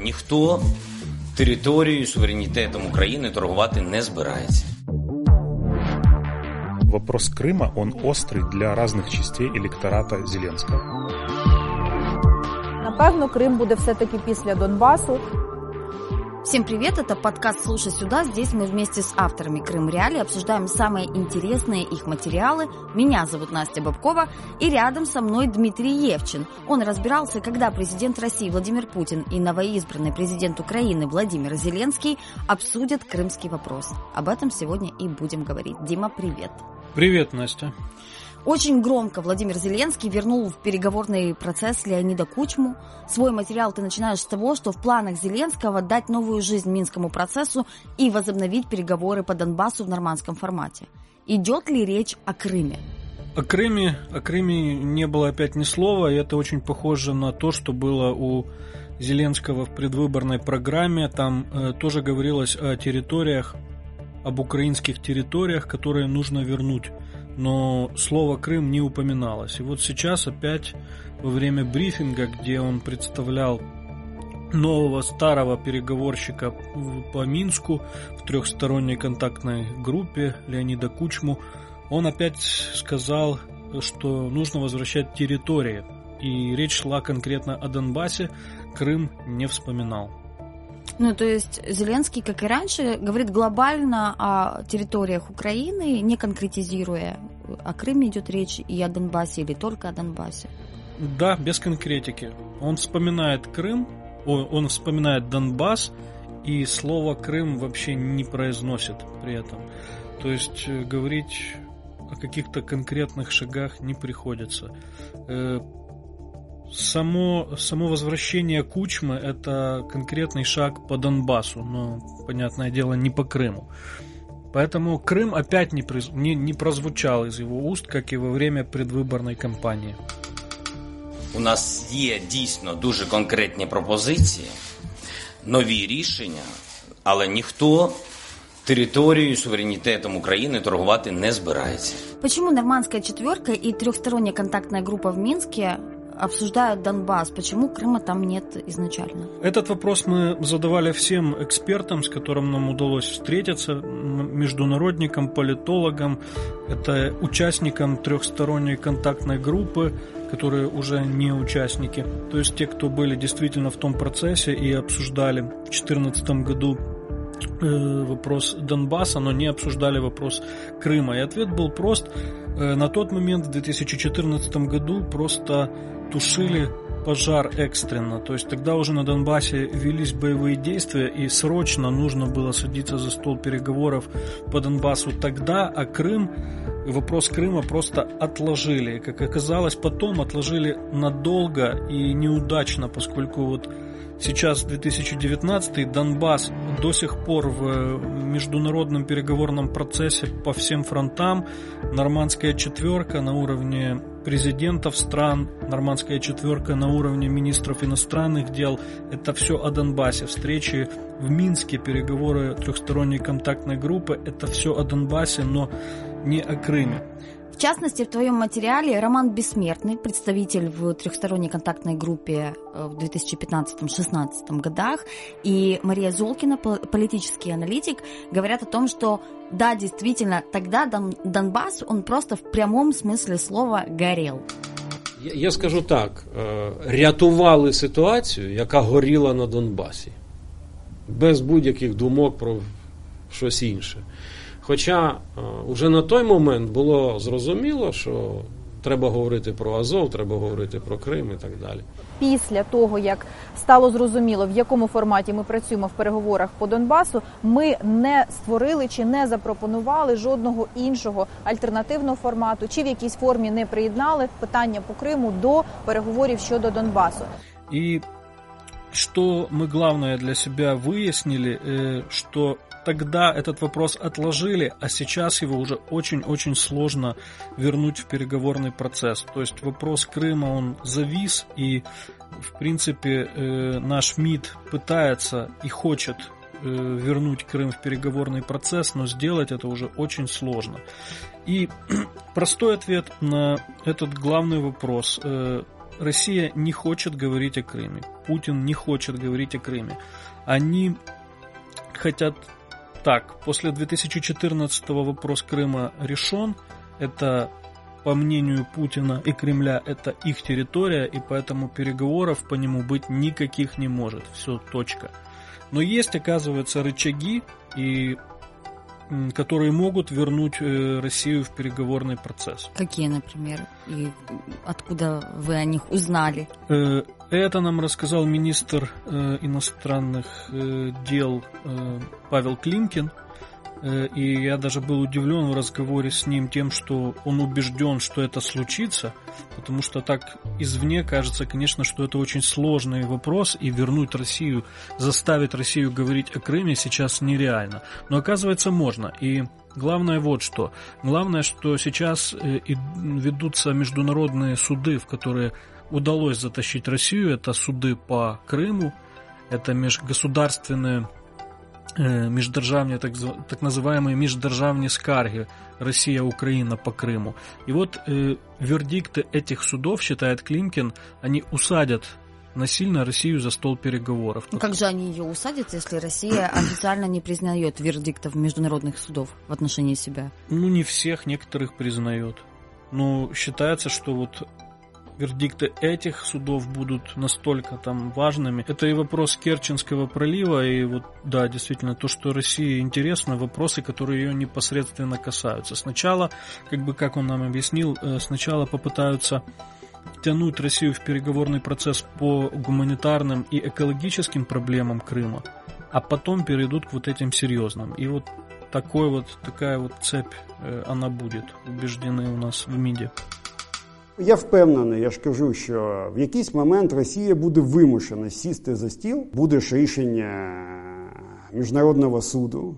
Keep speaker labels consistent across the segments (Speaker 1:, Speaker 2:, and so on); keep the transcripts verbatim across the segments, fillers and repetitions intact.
Speaker 1: ніхто територією, суверенітетом України торгувати не збирається.
Speaker 2: Вопрос Крыма, он острый для разных частей электората Зеленского.
Speaker 3: Напевно, Крим буде все-таки після Донбасу.
Speaker 4: Всем привет, это подкаст «Слушай сюда». Здесь мы вместе с авторами Крым Реалии обсуждаем самые интересные их материалы. Меня зовут Настя Бабкова, и рядом со мной Дмитрий Евчин. Он разбирался, когда президент России Владимир Путин и новоизбранный президент Украины Владимир Зеленский обсудят крымский вопрос. Об этом сегодня и будем говорить. Дима, привет.
Speaker 5: Привет, Настя.
Speaker 4: Очень громко Владимир Зеленский вернул в переговорный процесс Леонида Кучму. Свой материал ты начинаешь с того, что в планах Зеленского дать новую жизнь Минскому процессу и возобновить переговоры по Донбассу в нормандском формате. Идет ли речь о Крыме?
Speaker 5: О Крыме, о Крыме не было опять ни слова, и это очень похоже на то, что было у Зеленского в предвыборной программе. Там э, тоже говорилось о территориях, об украинских территориях, которые нужно вернуть. Но слово «Крым» не упоминалось. И вот сейчас опять во время брифинга, где он представлял нового старого переговорщика по Минску в трехсторонней контактной группе Леонида Кучму, он опять сказал, что нужно возвращать территории. И речь шла конкретно о Донбассе, Крым не вспоминал.
Speaker 4: Ну, то есть Зеленский, как и раньше, говорит глобально о территориях Украины, не конкретизируя, о Крыме идет речь и о Донбассе или только о Донбассе.
Speaker 5: Да, без конкретики. Он вспоминает Крым, он вспоминает Донбасс, и слово Крым вообще не произносит при этом. То есть говорить о каких-то конкретных шагах не приходится. Само, само возвращение Кучмы – это конкретный шаг по Донбассу, но, понятное дело, не по Крыму. Поэтому Крым опять не, не, не прозвучал из его уст, как и во время предвиборної кампанії.
Speaker 1: У нас є дійсно дуже конкретні пропозиції, нові рішення, але ніхто територією, суверенітетом України торгувати не збирається.
Speaker 4: Почему нормандская четверка и трехсторонняя контактная группа в Минске обсуждают Донбасс? Почему Крыма там нет изначально?
Speaker 5: Этот вопрос мы задавали всем экспертам, с которым нам удалось встретиться, международникам, политологам, это участникам трехсторонней контактной группы, которые уже не участники, то есть те, кто были действительно в том процессе и обсуждали в две тысячи четырнадцатом году вопрос Донбасса, но не обсуждали вопрос Крыма. И ответ был прост. На тот момент, в две тысячи четырнадцатом году, просто тушили пожар экстренно. То есть тогда уже на Донбассе велись боевые действия, и срочно нужно было садиться за стол переговоров по Донбассу тогда, а Крым, вопрос Крыма просто отложили. И, как оказалось, потом отложили надолго и неудачно, поскольку вот сейчас, две тысячи девятнадцатый, Донбасс до сих пор в международном переговорном процессе по всем фронтам. Нормандская четверка на уровне президентов стран, нормандская четверка на уровне министров иностранных дел. Это все о Донбассе. Встречи в Минске, переговоры трехсторонней контактной группы, это все о Донбассе, но не о Крыме.
Speaker 4: В частности, в твоем материале Роман Бессмертный, представитель в трехсторонней контактной группе в две тысячи пятнадцатом — две тысячи шестнадцатом годах, и Мария Золкина, политический аналитик, говорят о том, что да, действительно, тогда Дон- Донбасс, он просто в прямом смысле слова горел.
Speaker 6: Я, я скажу так, рятували ситуацію, яка горіла на Донбасі, без будь-яких думок про щось інше. Хоча вже на той момент було зрозуміло, що треба говорити про Азов, треба говорити про Крим і так далі.
Speaker 3: Після того, як стало зрозуміло, в якому форматі ми працюємо в переговорах по Донбасу, ми не створили чи не запропонували жодного іншого альтернативного формату, чи в якійсь формі не приєднали питання по Криму до переговорів щодо Донбасу.
Speaker 5: І що ми главное для себя выяснили, что тогда этот вопрос отложили, а сейчас его уже очень-очень сложно вернуть в переговорный процесс. То есть вопрос Крыма, он завис, и в принципе наш МИД пытается и хочет вернуть Крым в переговорный процесс, но сделать это уже очень сложно. И простой ответ на этот главный вопрос. Россия не хочет говорить о Крыме. Путин не хочет говорить о Крыме. Они хотят так. После две тысячи четырнадцатого вопрос Крыма решен. Это, по мнению Путина и Кремля, это их территория, и поэтому переговоров по нему быть никаких не может. Все, точка. Но есть, оказывается, рычаги, и, которые могут вернуть Россию в переговорный процесс.
Speaker 4: Какие, например? И откуда вы о них узнали?
Speaker 5: Это нам рассказал министр иностранных дел Павел Климкин. И я даже был удивлен в разговоре с ним тем, что он убежден, что это случится, потому что так извне кажется, конечно, что это очень сложный вопрос, и вернуть Россию, заставить Россию говорить о Крыме сейчас нереально. Но оказывается можно. И главное вот что. Главное, что сейчас ведутся международные суды, в которые удалось затащить Россию. Это суды по Крыму, это межгосударственные междержавные, так, так называемые междержавные скарги Россия-Украина по Крыму. И вот э, вердикты этих судов, считает Климкин, они усадят насильно Россию за стол переговоров.
Speaker 4: Ну, как же они ее усадят, если Россия официально не признает вердиктов международных судов в отношении себя?
Speaker 5: Ну, не всех, некоторых признает. Но считается, что вот вердикты этих судов будут настолько там важными. Это и вопрос Керченского пролива, и вот, да, действительно, то, что России интересно, вопросы, которые ее непосредственно касаются. Сначала, как бы, как он нам объяснил, сначала попытаются тянуть Россию в переговорный процесс по гуманитарным и экологическим проблемам Крыма, а потом перейдут к вот этим серьезным. И вот такой вот, такая вот цепь, она буде, убеждены у нас в МИДе.
Speaker 7: Я впевнений, я ж кажу, що в якийсь момент Росія буде вимушена сісти за стіл, буде ж рішення Міжнародного суду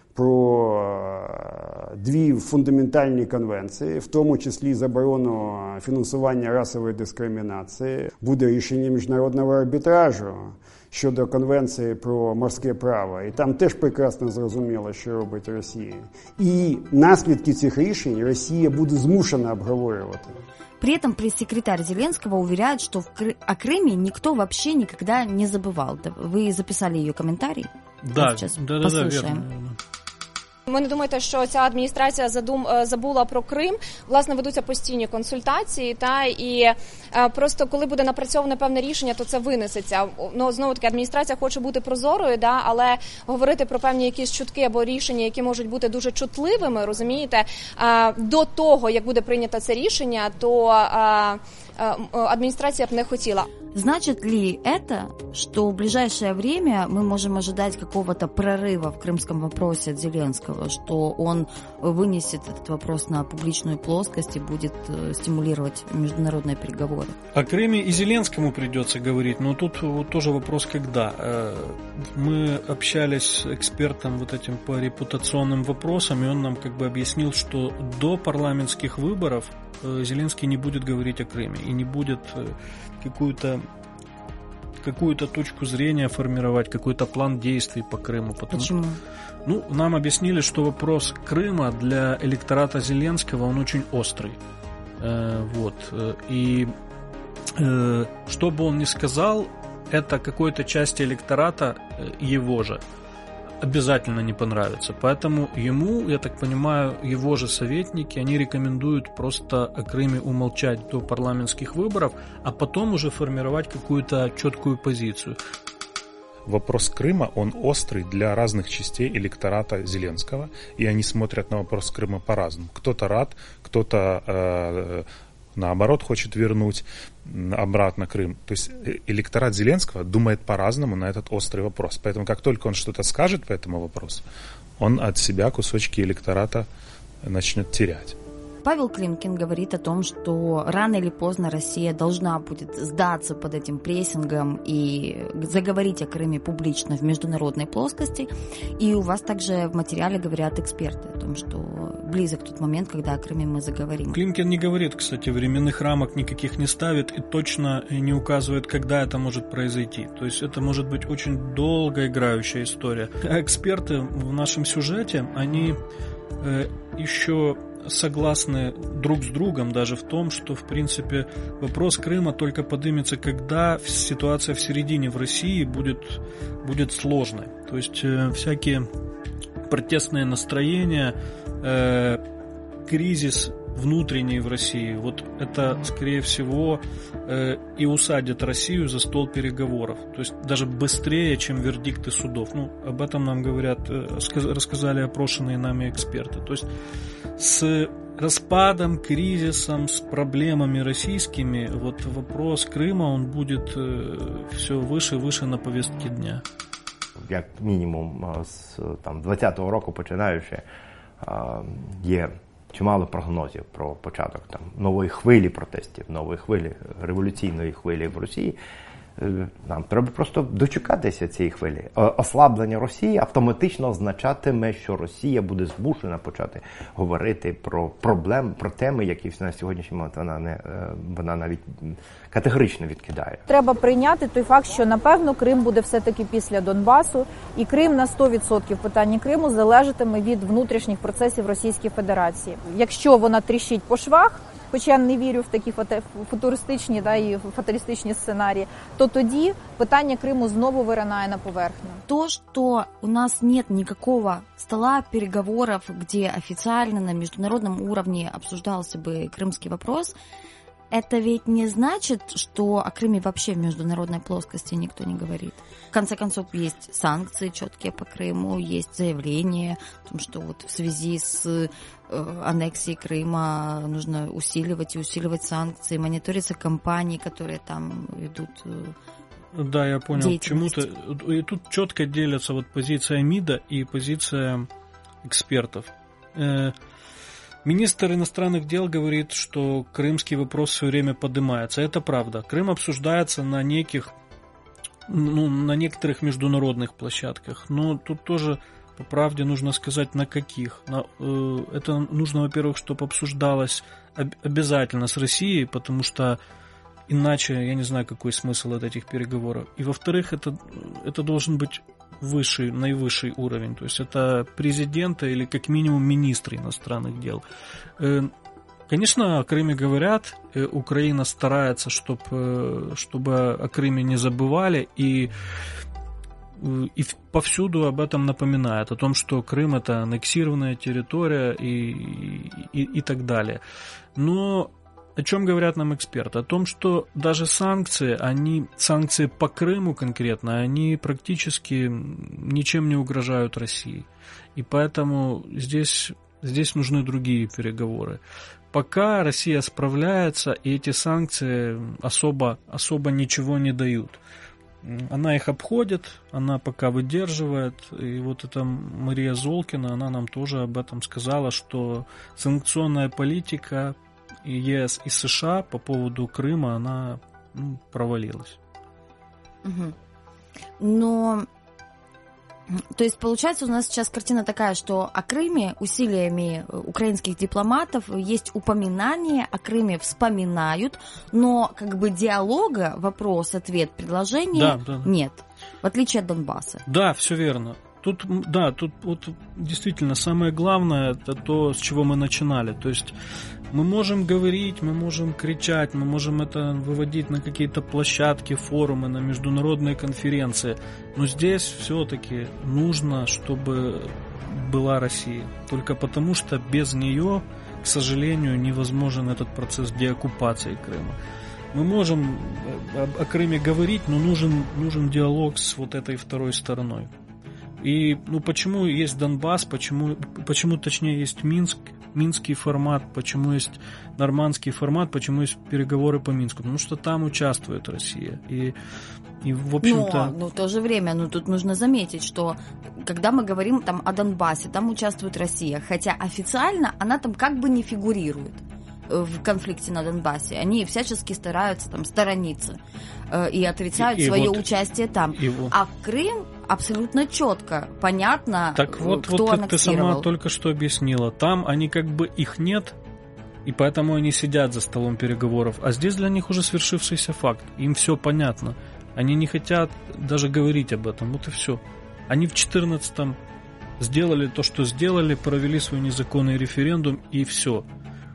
Speaker 7: про дві фундаментальні конвенції, в тому числі заборону фінансування расової дискримінації, буде рішення Міжнародного арбітражу щодо конвенції про морське право. І там теж прекрасно зрозуміло, що робить Росія. І наслідки цих рішень Росія буде змушена обговорювати.
Speaker 4: При этом пресс-секретарь Зеленского уверяет, что в Кры... о Крыме никто вообще никогда не забывал. Вы записали ее комментарий?
Speaker 5: Да,
Speaker 4: сейчас
Speaker 5: да, да,
Speaker 4: послушаем.
Speaker 5: да, верно.
Speaker 8: Ви не думаєте, що ця адміністрація задум забула про Крим? Власне, ведуться постійні консультації, та і е, просто коли буде напрацьоване певне рішення, то це винесеться. Ну, знову таки, адміністрація хоче бути прозорою, да, але говорити про певні якісь чутки або рішення, які можуть бути дуже чутливими, розумієте, е, до того, як буде прийнято це рішення, то е, е, адміністрація б не хотіла.
Speaker 4: Значит ли это, что в ближайшее время мы можем ожидать какого-то прорыва в крымском вопросе от Зеленского, что он вынесет этот вопрос на публичную плоскость и будет стимулировать международные переговоры?
Speaker 5: О Крыме и Зеленскому придется говорить, но тут вот тоже вопрос, когда. Мы общались с экспертом вот этим по репутационным вопросам, и он нам как бы объяснил, что до парламентских выборов Зеленский не будет говорить о Крыме и не будет какую-то какую-то точку зрения формировать, какой-то план действий по Крыму. Потому,
Speaker 4: Почему?
Speaker 5: Ну, нам объяснили, что вопрос Крыма для электората Зеленского, он очень острый. Э, вот. И э, что бы он ни сказал, это какой-то части электората его же обязательно не понравится. Поэтому ему, я так понимаю, его же советники, они рекомендуют просто о Крыме умолчать до парламентских выборов, а потом уже формировать какую-то четкую позицию.
Speaker 2: Вопрос Крыма, он острый для разных частей электората Зеленского, и они смотрят на вопрос Крыма по-разному. Кто-то рад, кто-то э, наоборот хочет вернуть обратно Крым. То есть электорат Зеленского думает по-разному на этот острый вопрос. Поэтому как только он что-то скажет по этому вопросу, он от себя кусочки электората начнет терять.
Speaker 4: Павел Климкин говорит о том, что рано или поздно Россия должна будет сдаться под этим прессингом и заговорить о Крыме публично в международной плоскости. И у вас также в материале говорят эксперты о том, что близок тот момент, когда о Крыме мы заговорим.
Speaker 5: Климкин не говорит, кстати, временных рамок никаких не ставит и точно не указывает, когда это может произойти. То есть это может быть очень долгоиграющая история. А эксперты в нашем сюжете, они еще согласны друг с другом даже в том, что, в принципе, вопрос Крыма только поднимется, когда ситуация в середине в России будет, будет сложной. То есть э, всякие протестные настроения, э, кризис внутренний в России, вот это, скорее всего, э, и усадит Россию за стол переговоров. То есть даже быстрее, чем вердикты судов. Ну, об этом нам говорят, э, рассказали опрошенные нами эксперты. То есть с распадом, кризисом, с проблемами российскими, вот вопрос Крыма, он будет э, все выше и выше на повестке дня.
Speaker 9: Як мінімум з там двадцятого року починаючи, є чимало прогнозів про початок там нової хвилі протестів, нової хвилі, революційної хвилі в Росії. Нам треба просто дочекатися цієї хвилі. Ослаблення Росії автоматично означатиме, що Росія буде змушена почати говорити про проблеми, про теми, які на сьогоднішній момент вона не вона навіть категорично відкидає.
Speaker 3: Треба прийняти той факт, що напевно Крим буде все-таки після Донбасу, і Крим на сто відсотків питання Криму залежатиме від внутрішніх процесів Російської Федерації. Якщо вона тріщить по швах, хоча я не вірю в такі футуристичні, да, і фаталістичні сценарії, то тоді питання Криму знову виринає на поверхню.
Speaker 4: То, что у нас нет никакого стола переговоров, где официально на международном уровне обсуждался бы крымский вопрос, это ведь не значит, что о Крыме вообще в международной плоскости никто не говорит. В конце концов, есть санкции четкие по Крыму, есть заявление о том, что вот в связи с э, аннексией Крыма нужно усиливать и усиливать санкции, мониторятся компании, которые там ведут э,
Speaker 5: Да, я понял. Почему-то и тут четко делятся вот позиция МИДа и позиция экспертов. Э, Министр иностранных дел говорит, что крымский вопрос все время поднимается. Это правда. Крым обсуждается на неких, ну, на некоторых международных площадках. Но тут тоже, по правде, нужно сказать, на каких. На, э, это нужно, во-первых, чтобы обсуждалось об, обязательно с Россией, потому что иначе я не знаю, какой смысл от этих переговоров. И, во-вторых, это, это должен быть высший, наивысший уровень. То есть это президента или как минимум министры иностранных дел. Конечно, о Крыме говорят, Украина старается, чтобы, чтобы о Крыме не забывали, и, и повсюду об этом напоминает, о том, что Крым это аннексированная территория и, и, и так далее. Но о чем говорят нам эксперты? О том, что даже санкции, они, санкции по Крыму конкретно, они практически ничем не угрожают России. И поэтому здесь, здесь нужны другие переговоры. Пока Россия справляется, и эти санкции особо, особо ничего не дают. Она их обходит, она пока выдерживает. И вот эта Мария Золкина, она нам тоже об этом сказала, что санкционная политика и ЕС, и США по поводу Крыма, она ну, провалилась.
Speaker 4: Угу. Но, то есть, получается, у нас сейчас картина такая, что о Крыме усилиями украинских дипломатов есть упоминание, о Крыме вспоминают, но как бы диалога, вопрос, ответ, предложение да, да. нет, в отличие от Донбасса.
Speaker 5: Да, все верно. Тут, да, тут вот действительно самое главное это то, с чего мы начинали. То есть мы можем говорить, мы можем кричать, мы можем это выводить на какие-то площадки, форумы, на международные конференции. Но здесь все-таки нужно, чтобы была Россия. Только потому, что без нее, к сожалению, невозможен этот процесс деоккупации Крыма. Мы можем о Крыме говорить, но нужен, нужен диалог с вот этой второй стороной. И ну, почему есть Донбасс, почему, почему точнее есть Минск, минский формат, почему есть нормандский формат, почему есть переговоры по Минску? Потому что там участвует Россия. И, и в общем-то...
Speaker 4: Но, но в то же время, ну, тут нужно заметить, что когда мы говорим там о Донбассе, там участвует Россия, хотя официально она там как бы не фигурирует в конфликте на Донбассе. Они всячески стараются там сторониться э, и отрицают и, и свое вот, участие там. Вот. А в Крым абсолютно четко, понятно,
Speaker 5: так вот,
Speaker 4: кто
Speaker 5: вот
Speaker 4: аннексировал.
Speaker 5: Ты сама только что объяснила. Там они как бы их нет, и поэтому они сидят за столом переговоров. А здесь для них уже свершившийся факт. Им все понятно. Они не хотят даже говорить об этом. Вот и все. Они в четырнадцатом сделали то, что сделали, провели свой незаконный референдум, и все.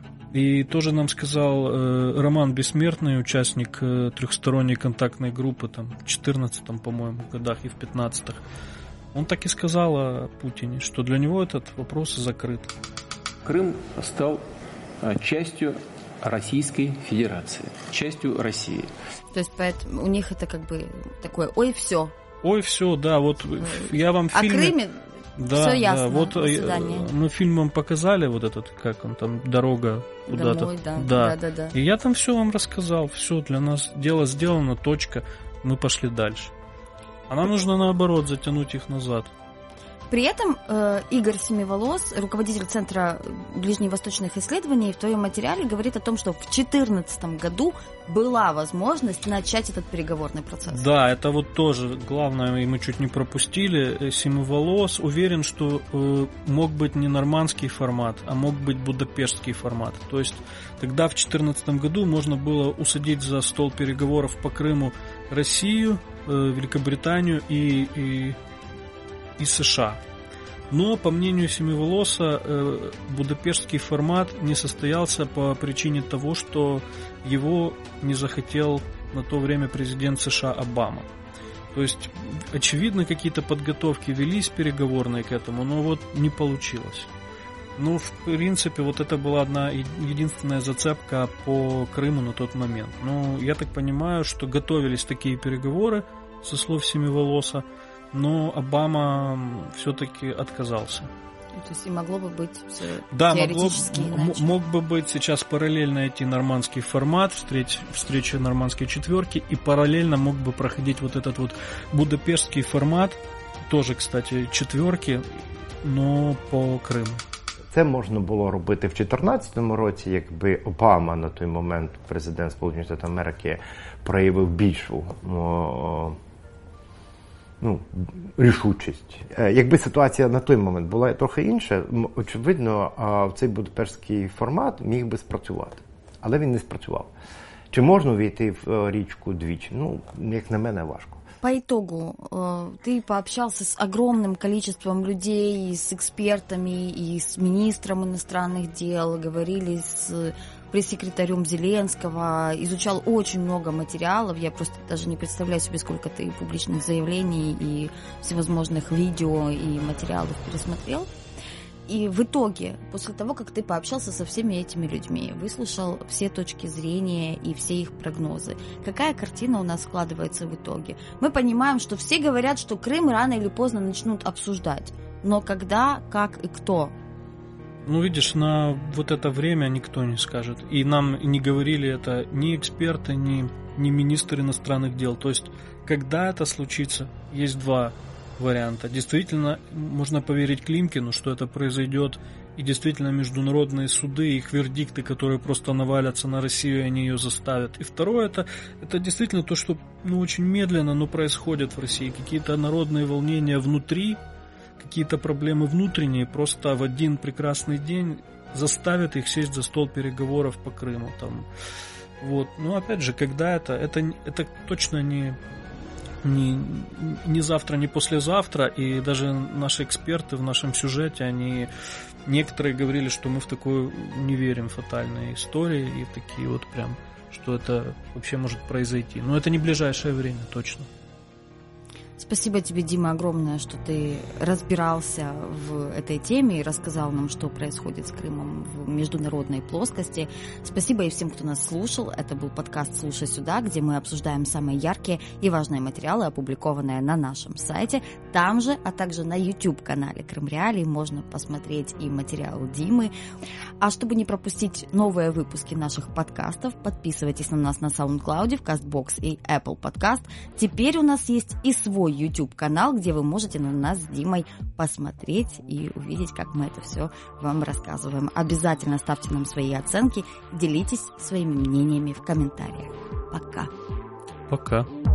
Speaker 5: И тоже нам сказал э, Роман Бессмертный, участник э, трехсторонней контактной группы там, в четырнадцатом, по-моему, годах и в пятнадцатом. Он так и сказал о Путине, что для него этот вопрос закрыт.
Speaker 10: Крым стал э, частью Российской Федерации, частью России.
Speaker 4: То есть поэтому у них это как бы такое «ой, все».
Speaker 5: Ой, все, да, вот я вам в
Speaker 4: О
Speaker 5: фильме...
Speaker 4: Крыме
Speaker 5: да,
Speaker 4: все ясно,
Speaker 5: да, вот
Speaker 4: до свидания.
Speaker 5: Мы фильмом показали вот этот, как он там, дорога куда-то.
Speaker 4: Домой, да,
Speaker 5: да.
Speaker 4: да, да, да.
Speaker 5: И я там все вам рассказал, все, для нас дело сделано, точка, мы пошли дальше. А нам нужно наоборот затянуть их назад.
Speaker 4: При этом э, Игорь Семиволос, руководитель Центра ближневосточных исследований, в твоем материале говорит о том, что в две тысячи четырнадцатом году была возможность начать этот переговорный процесс.
Speaker 5: Да, это вот тоже главное, и мы чуть не пропустили. Семиволос уверен, что э, мог быть не нормандский формат, а мог быть будапештский формат. То есть тогда в две тысячи четырнадцатом году можно было усадить за стол переговоров по Крыму Россию, э, Великобританию и... и и США. Но, по мнению Семиволоса, э, будапештский формат не состоялся по причине того, что его не захотел на то время президент США Обама. То есть, очевидно, какие-то подготовки велись переговорные к этому, но вот не получилось. Ну, в принципе, вот это была одна единственная зацепка по Крыму на тот момент. Ну, я так понимаю, что готовились такие переговоры, со слов Семиволоса, но Обама все-таки отказался.
Speaker 4: То есть и могло бы быть все
Speaker 5: да,
Speaker 4: теоретически
Speaker 5: могло,
Speaker 4: иначе.
Speaker 5: Мог бы быть сейчас параллельно идти нормандский формат, встреч, встреча нормандской четверки, и параллельно мог бы проходить вот этот вот будапештский формат, тоже, кстати, четверки, но по Криму.
Speaker 9: Це можна було робити в дві тисячі чотирнадцятому році, якби Обама на той момент, президент Сполучених Штатів Америки, проявив більшу о, ну, рішучість. Якби ситуація на той момент була трохи інша, очевидно, цей будапештський формат міг би спрацювати. Але він не спрацював. Чи можна увійти в річку двічі? Ну, як на мене, важко.
Speaker 4: По итогу, ты пообщался с огромным количеством людей, с экспертами и с министром иностранных дел, говорили с пресс-секретарем Зеленского, изучал очень много материалов. Я просто даже не представляю себе, сколько ты публичных заявлений и всевозможных видео и материалов пересмотрел. И в итоге, после того, как ты пообщался со всеми этими людьми, выслушал все точки зрения и все их прогнозы, какая картина у нас складывается в итоге? Мы понимаем, что все говорят, что Крым рано или поздно начнут обсуждать. Но когда, как и кто?
Speaker 5: Ну, видишь, на вот это время никто не скажет. И нам не говорили это ни эксперты, ни, ни министр иностранных дел. То есть, когда это случится, есть два варианта. Действительно, можно поверить Климкину, что это произойдет, и действительно международные суды, их вердикты, которые просто навалятся на Россию, и они ее заставят. И второе, это, это действительно то, что ну, очень медленно, но происходит в России. Какие-то народные волнения внутри, какие-то проблемы внутренние, просто в один прекрасный день заставят их сесть за стол переговоров по Крыму. Там. Вот. Но опять же, когда это, это, это точно не... Не, не завтра, не послезавтра, и даже наши эксперты в нашем сюжете, они некоторые говорили, что мы в такую не верим фатальные истории, и такие вот прям, что это вообще может произойти. Но это не ближайшее время, точно.
Speaker 4: Спасибо тебе, Дима, огромное, что ты разбирался в этой теме и рассказал нам, что происходит с Крымом в международной плоскости. Спасибо и всем, кто нас слушал. Это был подкаст «Слушай сюда», где мы обсуждаем самые яркие и важные материалы, опубликованные на нашем сайте. Там же, а также на YouTube-канале Крым Реалии можно посмотреть и материал Димы. А чтобы не пропустить новые выпуски наших подкастов, подписывайтесь на нас на SoundCloud, в CastBox и Apple Podcast. Теперь у нас есть и свой YouTube-канал, где вы можете на нас с Димой посмотреть и увидеть, как мы это все вам рассказываем. Обязательно ставьте нам свои оценки, делитесь своими мнениями в комментариях. Пока.
Speaker 5: Пока.